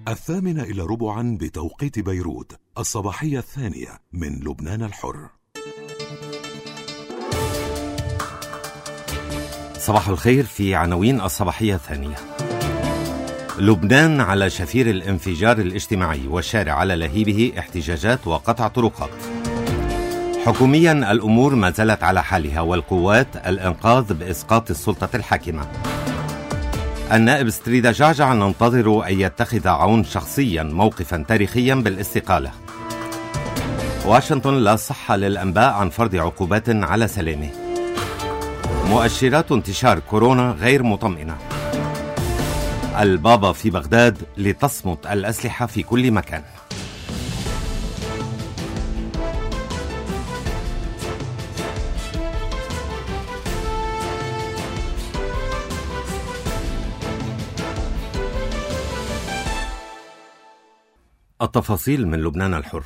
8:45 بتوقيت بيروت، الصباحية الثانية من لبنان الحر. صباح الخير. في عناوين الصباحية الثانية: لبنان على شفير الانفجار الاجتماعي والشارع على لهيبه، احتجاجات وقطع طرقات. حكوميا الأمور ما زالت على حالها والقوات الإنقاذ بإسقاط السلطة الحاكمة. النائب ستريدا جعجع ننتظر أن يتخذ عون شخصيا موقفا تاريخيا بالاستقالة. واشنطن لا صحة للأنباء عن فرض عقوبات على سلامه. مؤشرات انتشار كورونا غير مطمئنة. البابا في بغداد لتصمت الأسلحة في كل مكان. التفاصيل من لبنان الحر.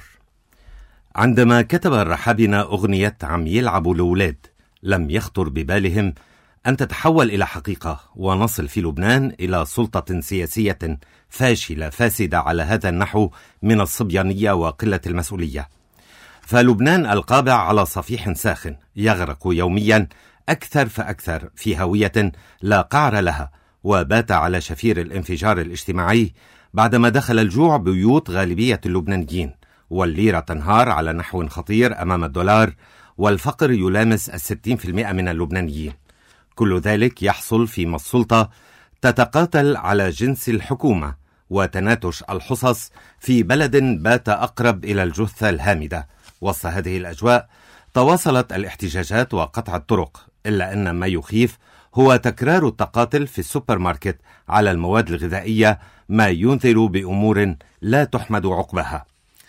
عندما كتب الرحابنة أغنية عم يلعبوا الأولاد، لم يخطر ببالهم أن تتحول إلى حقيقة ونصل في لبنان إلى سلطة سياسية فاشلة فاسدة على هذا النحو من الصبيانية وقلة المسؤولية. فلبنان القابع على صفيح ساخن يغرق يوميا أكثر فأكثر في هوية لا قعر لها، وبات على شفير الانفجار الاجتماعي بعدما دخل الجوع بيوت غالبية اللبنانيين، والليرة تنهار على نحو خطير أمام الدولار، والفقر يلامس 60% من اللبنانيين. كل ذلك يحصل فيما السلطة تتقاتل على جنس الحكومة وتناتش الحصص في بلد بات أقرب إلى الجثة الهامدة. وسط هذه الأجواء تواصلت الاحتجاجات وقطع الطرق، إلا أن ما يخيف هو تكرار التقاتل في السوبر ماركت على المواد الغذائية، ما ينذر بأمور لا تحمد عقبها.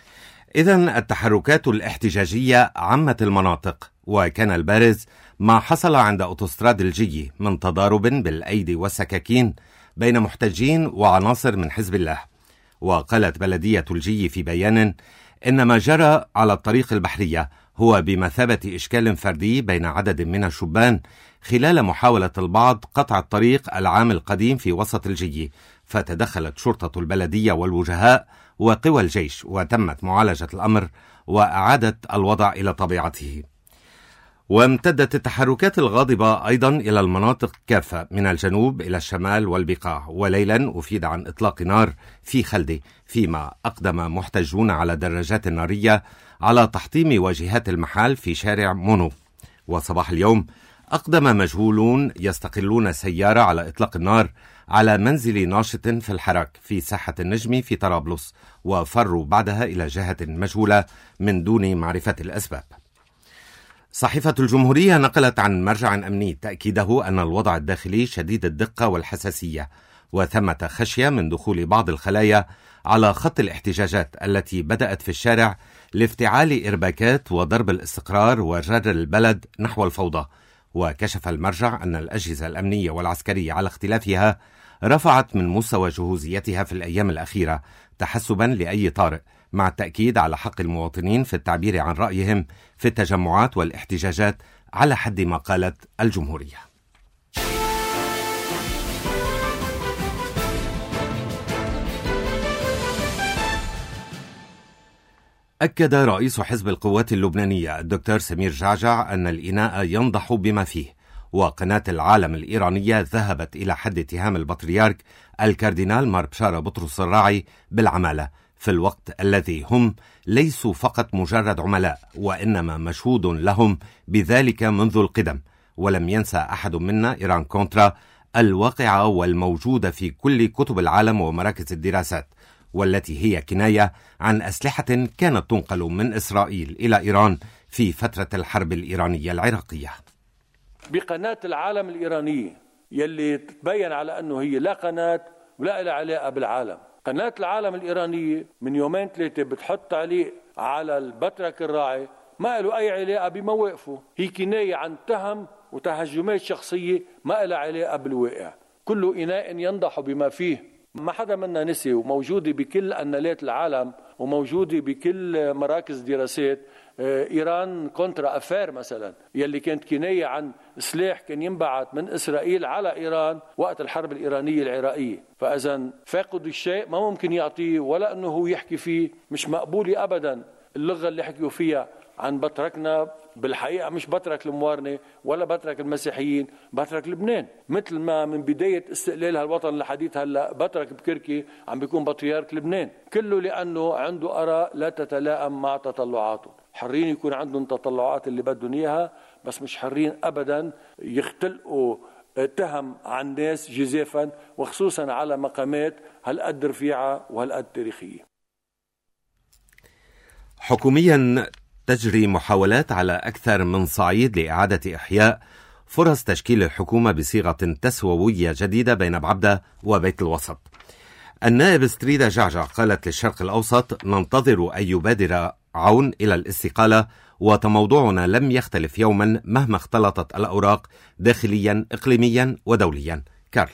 إذن التحركات الاحتجاجية عمت المناطق، وكان البارز ما حصل عند أوتوستراد الجي من تضارب بالأيدي والسكاكين بين محتجين وعناصر من حزب الله. وقالت بلدية الجي في بيان إن ما جرى على الطريق البحرية هو بمثابة إشكال فردي بين عدد من الشبان خلال محاولة البعض قطع الطريق العام القديم في وسط الجي، فتدخلت شرطة البلدية والوجهاء وقوى الجيش وتمت معالجة الأمر وأعادت الوضع إلى طبيعته. وامتدت التحركات الغاضبة أيضا إلى المناطق كافة من الجنوب إلى الشمال والبقاع. وليلا أفيد عن إطلاق نار في خلدي، فيما أقدم محتجون على دراجات نارية على تحطيم واجهات المحال في شارع مونو. وصباح اليوم أقدم مجهولون يستقلون سيارة على إطلاق النار على منزل ناشط في الحراك في ساحة النجم في طرابلس، وفروا بعدها إلى جهة مجهولة من دون معرفة الأسباب. صحيفة الجمهورية نقلت عن مرجع أمني تأكيده أن الوضع الداخلي شديد الدقة والحساسية، وثمة خشية من دخول بعض الخلايا على خط الاحتجاجات التي بدأت في الشارع لافتعال إرباكات وضرب الاستقرار وجر البلد نحو الفوضى. وكشف المرجع أن الأجهزة الأمنية والعسكرية على اختلافها رفعت من مستوى جهوزيتها في الأيام الأخيرة تحسبا لأي طارئ، مع التأكيد على حق المواطنين في التعبير عن رأيهم في التجمعات والاحتجاجات على حد ما قالت الجمهورية. أكد رئيس حزب القوات اللبنانية الدكتور سمير جعجع أن الإناء ينضح بما فيه، وقناة العالم الإيرانية ذهبت إلى حد اتهام البطريرك الكاردينال مار بشارة بطرس الراعي بالعمالة، في الوقت الذي هم ليسوا فقط مجرد عملاء، وإنما مشهود لهم بذلك منذ القدم. ولم ينسى أحد منا إيران كونترا الواقعة والموجودة في كل كتب العالم ومراكز الدراسات، والتي هي كناية عن أسلحة كانت تنقل من إسرائيل إلى إيران في فترة الحرب الإيرانية العراقية. بقناة العالم الإيرانية يلي تتبين على أنه هي لا قناة ولا لها علاقة بالعالم. قناة العالم الإيرانية من يومين ثلاثة بتحط تعليق على البطرك الراعي ما له أي علاقة بمواقفه، هي كناية عن تهم وتهجمات شخصية ما لها علاقة بالواقع. كل إناء ينضح بما فيه، ما حدا منا نسي، وموجودة بكل أنالات العالم وموجودة بكل مراكز دراسات إيران كونترا أفير مثلا، يلي كانت كناية عن سلاح كان ينبعث من إسرائيل على إيران وقت الحرب الإيرانية العراقية. فإذا فاقد الشيء ما ممكن يعطيه ولا أنه هو يحكي فيه. مش مقبولة أبدا اللغة اللي حكيوا فيها عن بتركنا، بالحقيقة مش بترك الموارنة ولا بترك المسيحيين، بترك لبنان. مثل ما من بداية استقلال هالوطن لحديث هلا بترك بكركي عم بيكون بطريرك لبنان، كله لأنه عنده آراء لا تتلائم مع تطلعاته. حرين يكون عندهم تطلعات اللي بدهم إياها، بس مش حرين أبدا يختلقوا تهم عن ناس جزافا، وخصوصا على مقامات هالقد رفيعة وهالقد تاريخية. حكوميا تجري محاولات على أكثر من صعيد لإعادة إحياء فرص تشكيل الحكومة بصيغة تسووية جديدة بين بعبدة وبيت الوسط. النائب ستريدا جعجع قالت للشرق الأوسط: ننتظر أن يبادر عون إلى الاستقالة، وتموضعنا لم يختلف يوما مهما اختلطت الأوراق داخليا إقليميا ودوليا. كارلا.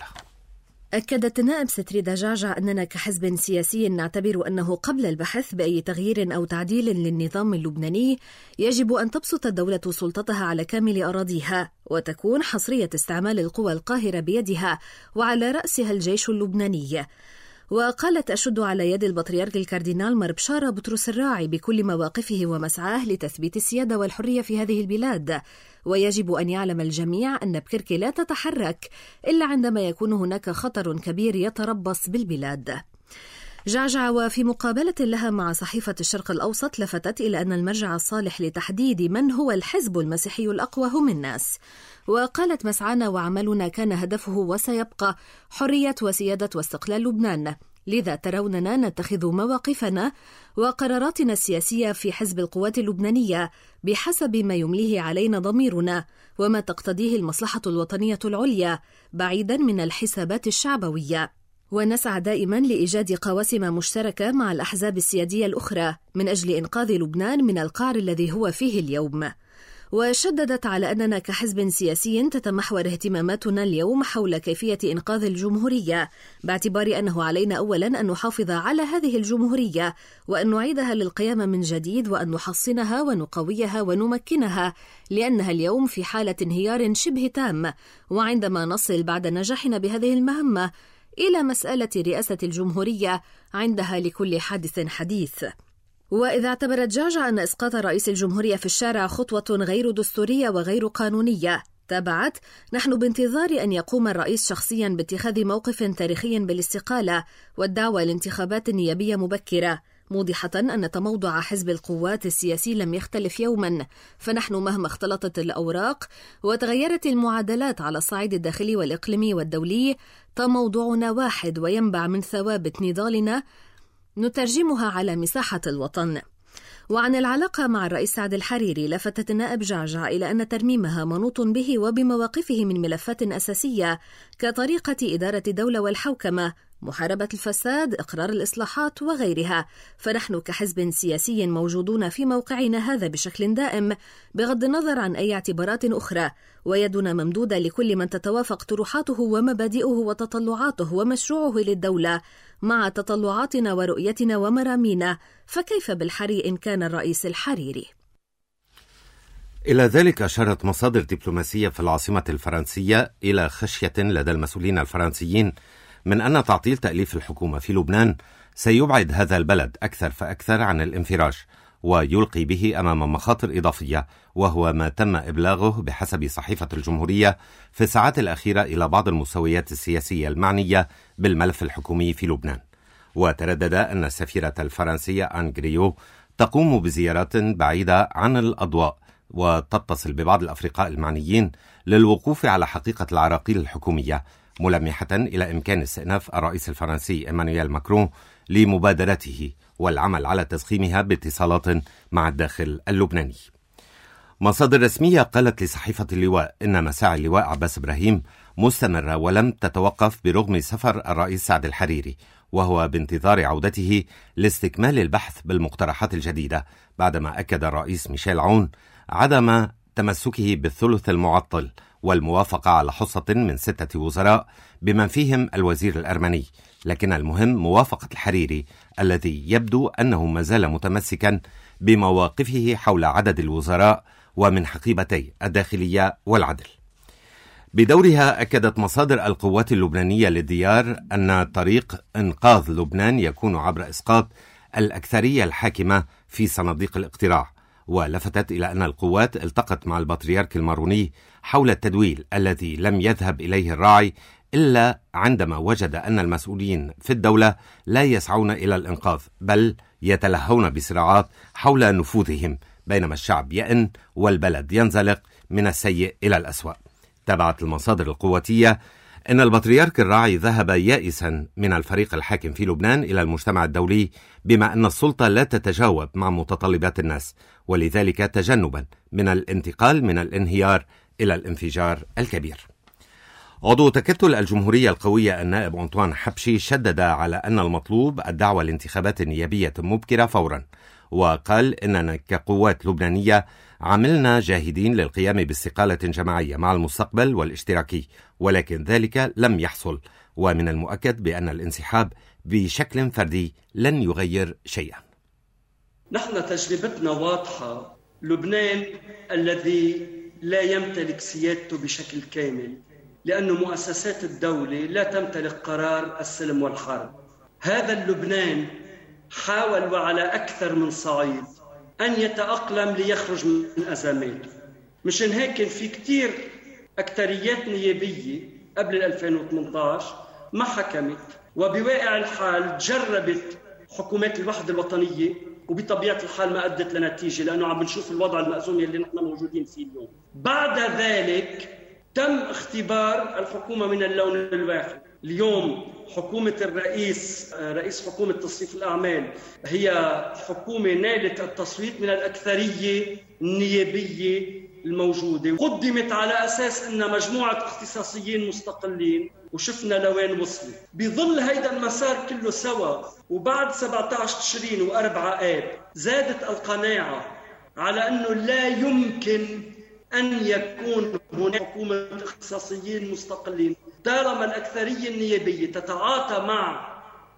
أكدت النائب ستريدا جعجع أننا كحزب سياسي نعتبر أنه قبل البحث بأي تغيير أو تعديل للنظام اللبناني يجب أن تبسط الدولة سلطتها على كامل أراضيها، وتكون حصرية استعمال القوى القاهرة بيدها، وعلى رأسها الجيش اللبناني. وقالت: أشد على يد البطريرك الكاردينال مربشارة بطرس الراعي بكل مواقفه ومسعاه لتثبيت السيادة والحرية في هذه البلاد، ويجب أن يعلم الجميع أن بكركي لا تتحرك إلا عندما يكون هناك خطر كبير يتربص بالبلاد. جعجع وفي مقابلة لها مع صحيفة الشرق الأوسط لفتت إلى أن المرجع الصالح لتحديد من هو الحزب المسيحي الأقوى هم الناس، وقالت: مسعانا وعملنا كان هدفه وسيبقى حرية وسيادة واستقلال لبنان، لذا تروننا نتخذ مواقفنا وقراراتنا السياسية في حزب القوات اللبنانية بحسب ما يمليه علينا ضميرنا وما تقتضيه المصلحة الوطنية العليا، بعيدا من الحسابات الشعبوية. ونسعى دائما لإيجاد قواسم مشتركة مع الأحزاب السيادية الأخرى من أجل إنقاذ لبنان من القعر الذي هو فيه اليوم. وشددت على أننا كحزب سياسي تتمحور اهتماماتنا اليوم حول كيفية إنقاذ الجمهورية، باعتبار أنه علينا أولا أن نحافظ على هذه الجمهورية وأن نعيدها للقيام من جديد، وأن نحصنها ونقويها ونمكنها، لأنها اليوم في حالة انهيار شبه تام. وعندما نصل بعد نجاحنا بهذه المهمة إلى مسألة رئاسة الجمهورية، عندها لكل حادث حديث. وإذا اعتبرت جعجع أن إسقاط رئيس الجمهورية في الشارع خطوة غير دستورية وغير قانونية، تابعت: نحن بانتظار أن يقوم الرئيس شخصيا باتخاذ موقف تاريخي بالاستقالة والدعوة لانتخابات نيابية مبكرة، موضحة أن تموضع حزب القوات السياسي لم يختلف يوما، فنحن مهما اختلطت الأوراق وتغيرت المعادلات على الصعيد الداخلي والإقليمي والدولي، تموضعنا واحد وينبع من ثوابت نضالنا نترجمها على مساحة الوطن. وعن العلاقة مع الرئيس سعد الحريري، لفتت النائب جعجع إلى أن ترميمها منوط به وبمواقفه من ملفات أساسية كطريقة إدارة الدولة والحوكمة، محاربة الفساد، إقرار الإصلاحات وغيرها. فنحن كحزب سياسي موجودون في موقعنا هذا بشكل دائم بغض النظر عن أي اعتبارات أخرى، ويدنا ممدودة لكل من تتوافق طروحاته ومبادئه وتطلعاته ومشروعه للدولة مع تطلعاتنا ورؤيتنا ومرامينا، فكيف بالحري إن كان الرئيس الحريري؟ إلى ذلك أشارت مصادر دبلوماسية في العاصمة الفرنسية إلى خشية لدى المسؤولين الفرنسيين من أن تعطيل تأليف الحكومة في لبنان سيبعد هذا البلد أكثر فأكثر عن الانفراج ويلقي به أمام مخاطر إضافية، وهو ما تم إبلاغه بحسب صحيفة الجمهورية في الساعات الأخيرة إلى بعض المستويات السياسية المعنية بالملف الحكومي في لبنان. وتردد أن السفيرة الفرنسية آن غريو تقوم بزيارات بعيدة عن الأضواء وتتصل ببعض الأفرقاء المعنيين للوقوف على حقيقة العراقيل الحكومية، ملمحة إلى إمكان استئناف الرئيس الفرنسي إيمانويل ماكرون لمبادرته والعمل على تضخيمها باتصالات مع الداخل اللبناني. مصادر رسمية قالت لصحيفة اللواء إن مساعي اللواء عباس إبراهيم مستمرة ولم تتوقف برغم سفر الرئيس سعد الحريري، وهو بانتظار عودته لاستكمال البحث بالمقترحات الجديدة، بعدما أكد الرئيس ميشيل عون عدم تمسكه بالثلث المعطل والموافقة على حصة من 6 وزراء بمن فيهم الوزير الأرمني، لكن المهم موافقة الحريري الذي يبدو أنه ما زال متمسكا بمواقفه حول عدد الوزراء ومن حقيبتي الداخلية والعدل. بدورها أكدت مصادر القوات اللبنانية للديار أن طريق إنقاذ لبنان يكون عبر إسقاط الأكثرية الحاكمة في صناديق الاقتراع، ولفتت إلى أن القوات التقت مع البطريرك الماروني حول التدويل الذي لم يذهب إليه الراعي إلا عندما وجد أن المسؤولين في الدولة لا يسعون إلى الإنقاذ، بل يتلهون بصراعات حول نفوذهم، بينما الشعب يئن والبلد ينزلق من السيء إلى الأسوأ. تابعت المصادر القواتية أن البطريرك الراعي ذهب يائسا من الفريق الحاكم في لبنان إلى المجتمع الدولي، بما أن السلطة لا تتجاوب مع متطلبات الناس، ولذلك تجنبا من الانتقال من الانهيار إلى الانفجار الكبير. عضو تكتل الجمهورية القوية النائب أنطوان حبشي شدد على أن المطلوب الدعوة لانتخابات نيابية مبكرة فورا، وقال إننا كقوات لبنانية عملنا جاهدين للقيام باستقالة جماعية مع المستقبل والاشتراكي، ولكن ذلك لم يحصل، ومن المؤكد بأن الانسحاب بشكل فردي لن يغير شيئا. نحن تجربتنا واضحة. لبنان الذي لا يمتلك سيادته بشكل كامل، لأن مؤسسات الدولة لا تمتلك قرار السلم والحرب. هذا اللبنان حاول وعلى أكثر من صعيد أن يتأقلم ليخرج من أزماته. مشان هيك في كتير أكتريات نيابية قبل 2018 ما حكمت، وبواقع الحال جربت حكومات الوحدة الوطنية، وبطبيعة الحال ما أدت لنتيجة، لأنه عم بنشوف الوضع المأزوم اللي نحن موجودين فيه اليوم. بعد ذلك تم اختبار الحكومة من اللون الواحد. اليوم حكومة رئيس حكومة تصريف الأعمال هي حكومة نالت التصويت من الأكثرية النيابية الموجودة، قدمت على أساس أن مجموعة اختصاصيين مستقلين، وشفنا لوين وصلوا. بظل هيدا المسار كله سوا، وبعد 17 تشرين و4 آب زادت القناعة على أنه لا يمكن أن يكون هناك حكومة اختصاصيين مستقلين طالما الأكثرية النيابية تتعاطى مع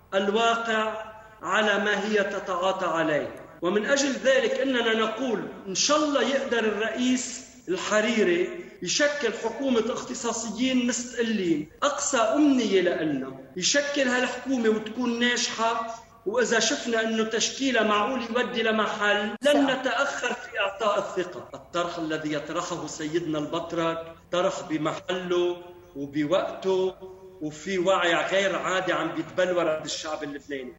الواقع على ما هي تتعاطى عليه. ومن أجل ذلك إننا نقول إن شاء الله يقدر الرئيس الحريري يشكل حكومة اختصاصيين مستقلين. أقصى أمنية لنا يشكل هالحكومة وتكون ناجحة، وإذا شفنا أنه تشكيلها معقول يودي لمحل لن نتأخر في إعطاء الثقة. الطرح الذي يطرحه سيدنا البطرك طرح بمحله وبوقته، وفي وعي غير عادي عم بيتبلور عند الشعب اللبناني.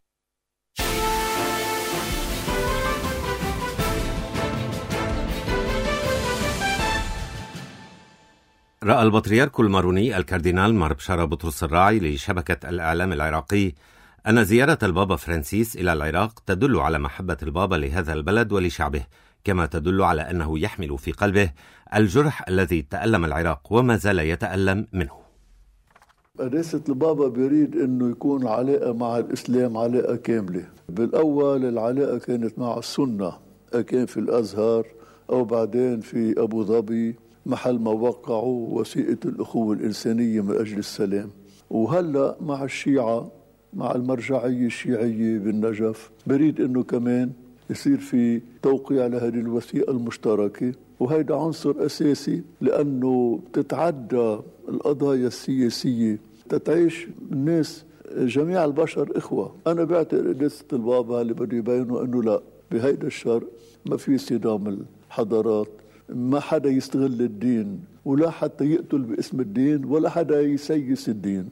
رأى البطريرك الماروني الكاردينال مار بشارة بطرس الراعي لشبكة الإعلام العراقي أن زيارة البابا فرانسيس إلى العراق تدل على محبة البابا لهذا البلد ولشعبه، كما تدل على أنه يحمل في قلبه الجرح الذي تألم العراق وما زال يتألم منه. قداسة البابا بيريد أنه يكون علاقة مع الإسلام علاقة كاملة. بالأول العلاقة كانت مع السنة، كان في الأزهر أو بعدين في أبو ظبي محل ما وقعوا وثيقة الأخوة الإنسانية من أجل السلام، وهلأ مع الشيعة مع المرجعية الشيعية بالنجف بريد أنه كمان يصير في توقيع لهذه الوثيقة المشتركة، وهيدا عنصر أساسي لأنه تتعدى القضايا السياسية، تتعيش الناس جميع البشر إخوة. أنا بعتقد قداسة البابا اللي بده يبينوا أنه لا، بهيدا الشرق ما في صدام الحضارات، ما حدا يستغل الدين ولا حتى يقتل باسم الدين ولا حدا يسيس الدين.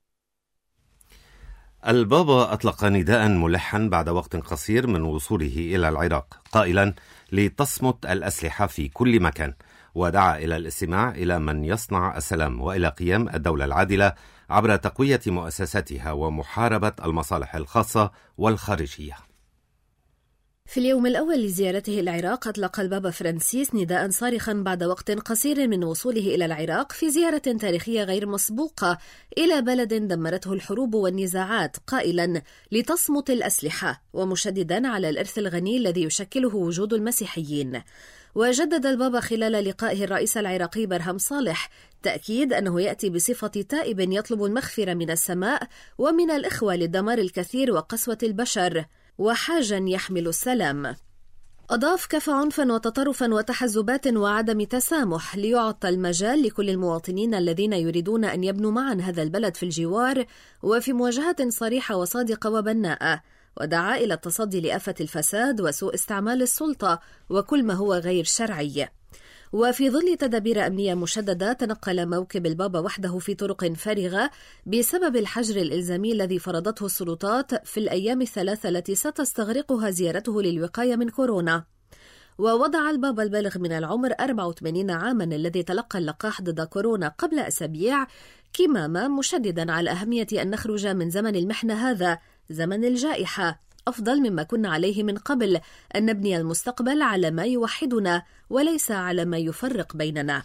البابا أطلق نداء ملحا بعد وقت قصير من وصوله إلى العراق، قائلا لتصمت الأسلحة في كل مكان، ودعا إلى الاستماع إلى من يصنع السلام وإلى قيام الدولة العادلة عبر تقوية مؤسساتها ومحاربة المصالح الخاصة والخارجية. في اليوم الأول لزيارته العراق أطلق البابا فرانسيس نداء صارخا بعد وقت قصير من وصوله إلى العراق في زيارة تاريخية غير مسبوقة إلى بلد دمرته الحروب والنزاعات، قائلا لتصمت الأسلحة، ومشددا على الإرث الغني الذي يشكله وجود المسيحيين. وجدد البابا خلال لقائه الرئيس العراقي برهم صالح تأكيد أنه يأتي بصفة تائب يطلب المغفرة من السماء ومن الإخوة للدمار الكثير وقسوة البشر، وحاجا يحمل السلام. أضاف: كفى عنفا وتطرفا وتحزبات وعدم تسامح ليعطى المجال لكل المواطنين الذين يريدون أن يبنوا معا هذا البلد في الجوار وفي مواجهة صريحة وصادقة وبناءة، ودعا إلى التصدي لآفة الفساد وسوء استعمال السلطة وكل ما هو غير شرعي. وفي ظل تدابير أمنية مشددة، تنقل موكب البابا وحده في طرق فارغة بسبب الحجر الإلزامي الذي فرضته السلطات في الأيام الثلاثة التي ستستغرقها زيارته للوقاية من كورونا. ووضع البابا البالغ من العمر 84 عاما الذي تلقى اللقاح ضد كورونا قبل أسابيع كمامة، مشددا على أهمية أن نخرج من زمن المحنة هذا زمن الجائحة أفضل مما كنا عليه من قبل، أن نبني المستقبل على ما يوحدنا وليس على ما يفرق بيننا.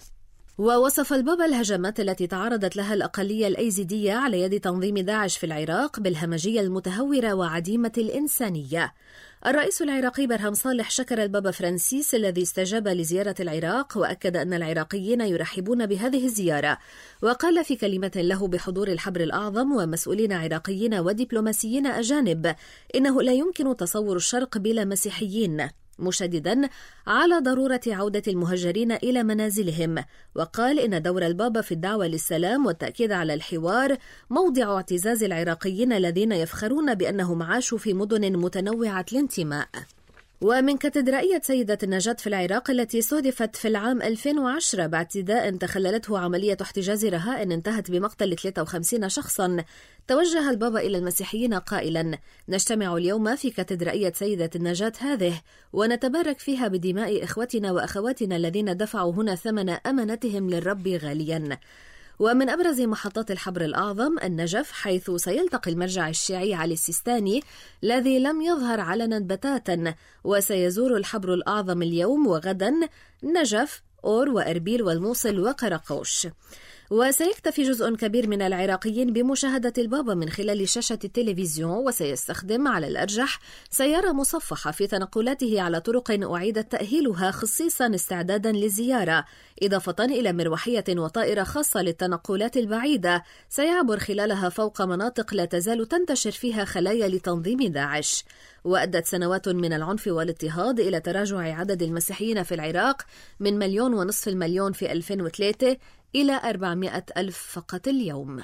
ووصف البابا الهجمات التي تعرضت لها الأقلية الأيزيدية على يد تنظيم داعش في العراق بالهمجية المتهورة وعديمة الإنسانية. الرئيس العراقي برهم صالح شكر البابا فرانسيس الذي استجاب لزيارة العراق، وأكد أن العراقيين يرحبون بهذه الزيارة، وقال في كلمة له بحضور الحبر الأعظم ومسؤولين عراقيين ودبلوماسيين أجانب: إنه لا يمكن تصور الشرق بلا مسيحيين، مشددا على ضرورة عودة المهجرين إلى منازلهم. وقال إن دور البابا في الدعوة للسلام والتأكيد على الحوار موضع اعتزاز العراقيين الذين يفخرون بأنهم عاشوا في مدن متنوعة الانتماء. ومن كاتدرائية سيدة النجاة في العراق التي استهدفت في العام 2010 باعتداء تخللته عملية احتجاز رهائن انتهت بمقتل 53 شخصا، توجه البابا إلى المسيحيين قائلا: نجتمع اليوم في كاتدرائية سيدة النجاة هذه ونتبارك فيها بدماء إخوتنا وأخواتنا الذين دفعوا هنا ثمن أمانتهم للرب غاليا. ومن أبرز محطات الحبر الأعظم النجف، حيث سيلتقي المرجع الشيعي علي السيستاني الذي لم يظهر علنا بتاتا، وسيزور الحبر الأعظم اليوم وغدا نجف، أور وأربيل والموصل وقراقوش. وسيكتفي جزء كبير من العراقيين بمشاهدة البابا من خلال شاشة التلفزيون، وسيستخدم على الأرجح سيارة مصفحة في تنقلاته على طرق أعيدت تأهيلها خصيصا استعدادا للزيارة، إضافة إلى مروحية وطائرة خاصة للتنقلات البعيدة سيعبر خلالها فوق مناطق لا تزال تنتشر فيها خلايا لتنظيم داعش. وأدت سنوات من العنف والاضطهاد إلى تراجع عدد المسيحيين في العراق من 1.5 مليون في 2003 إلى 400,000 فقط اليوم.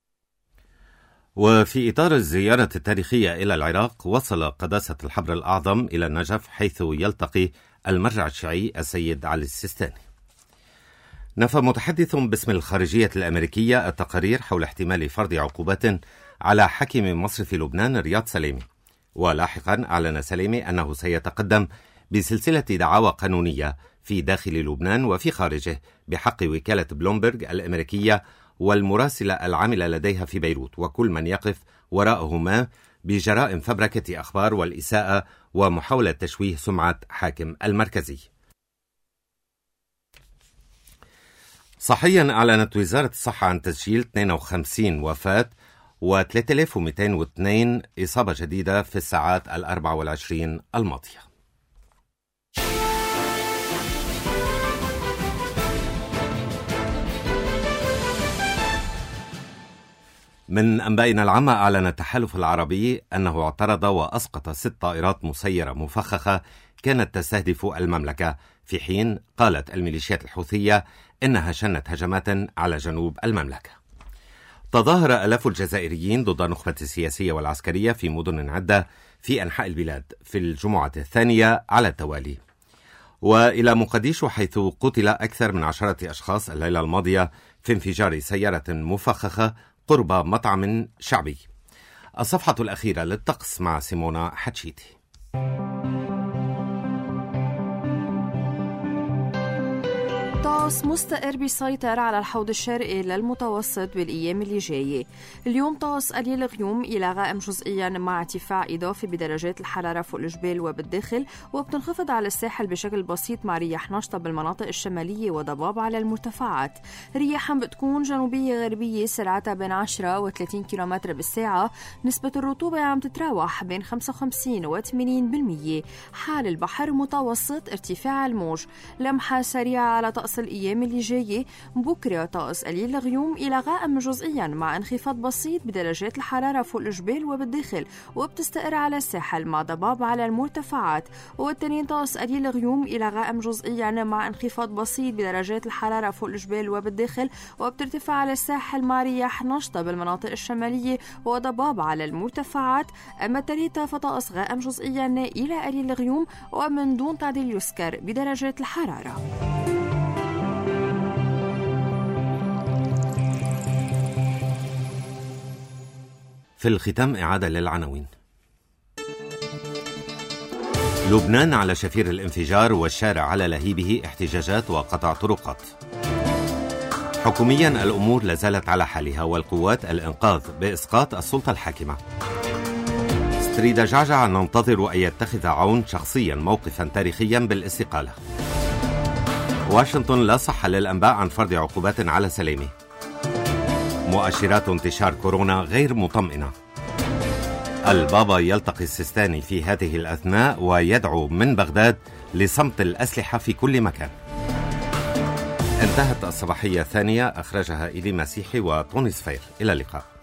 وفي إطار الزيارة التاريخية إلى العراق، وصل قداسة الحبر الأعظم إلى النجف حيث يلتقي المرجع الشيعي السيد علي السيستاني. نفى متحدث باسم الخارجية الأمريكية التقارير حول احتمال فرض عقوبات على حاكم مصرف لبنان رياض سليمي، ولاحقا أعلن سليمي أنه سيتقدم بسلسلة دعاوى قانونية في داخل لبنان وفي خارجه بحق وكالة بلومبرج الأمريكية والمراسلة العاملة لديها في بيروت وكل من يقف وراءهما بجرائم فبركة أخبار والإساءة ومحاولة تشويه سمعة حاكم المركزي. صحيا أعلنت وزارة الصحة عن تسجيل 52 وفاة و3202 إصابة جديدة في الساعات 24 الماضية. من أنبائنا العامة، أعلن التحالف العربي أنه اعترض وأسقط 6 طائرات مسيرة مفخخة كانت تستهدف المملكة، في حين قالت الميليشيات الحوثية إنها شنت هجمات على جنوب المملكة. تظاهر آلاف الجزائريين ضد النخبة السياسية والعسكرية في مدن عدة في أنحاء البلاد في الجمعة الثانية على التوالي. وإلى مقديشو، حيث قتل أكثر من 10 أشخاص الليلة الماضية في انفجار سيارة مفخخة قرب مطعم شعبي. الصفحة الأخيرة للطقس مع سيمونا حتشيتي. طقس مستقر بيسيطر على الحوض الشرقي للمتوسط بالأيام اللي جاية. اليوم طقس قليل الغيوم إلى غائم جزئيا مع ارتفاع إضافي بدرجات الحرارة فوق الجبال وبالداخل، وبتنخفض على الساحل بشكل بسيط مع رياح نشطة بالمناطق الشمالية وضباب على المرتفعات. رياح بتكون جنوبية غربية سرعتها بين 10 و 30 كيلومتر بالساعة. نسبة الرطوبة عم تتراوح بين 55 و 80%. حال البحر متوسط ارتفاع الموج. لمحة سريعة على طقس الطقس الأيام اللي جاية. بكرة طقس قليل الغيوم إلى غائم جزئيا مع انخفاض بسيط بدرجات الحرارة فوق الجبال وبالداخل، وبتستقر على الساحل مع ضباب على المرتفعات. والتنين طقس قليل الغيوم إلى غائم جزئيا مع انخفاض بسيط بدرجات الحرارة فوق الجبال وبالداخل، وبترتفع على الساحل مع رياح نشطة بالمناطق الشمالية وضباب على المرتفعات. أما الثلاثة فطقس غائم جزئيا إلى قليل الغيوم ومن دون تعديل يسكر بدرجات الحرارة. في الختام إعادة للعناوين. لبنان على شفير الانفجار والشارع على لهيبه، احتجاجات وقطع طرقات. حكوميا الأمور لازالت على حالها والقوات الإنقاذ بإسقاط السلطة الحاكمة. ستريدا جعجع ننتظر أن يتخذ عون شخصيا موقفا تاريخيا بالاستقالة. واشنطن لا صحة للأنباء عن فرض عقوبات على سلامي. مؤشرات انتشار كورونا غير مطمئنة. البابا يلتقي السيستاني في هذه الأثناء ويدعو من بغداد لصمت الأسلحة في كل مكان. انتهت الصباحية الثانية، أخرجها إيلي مسيحي وطوني صفير. إلى اللقاء.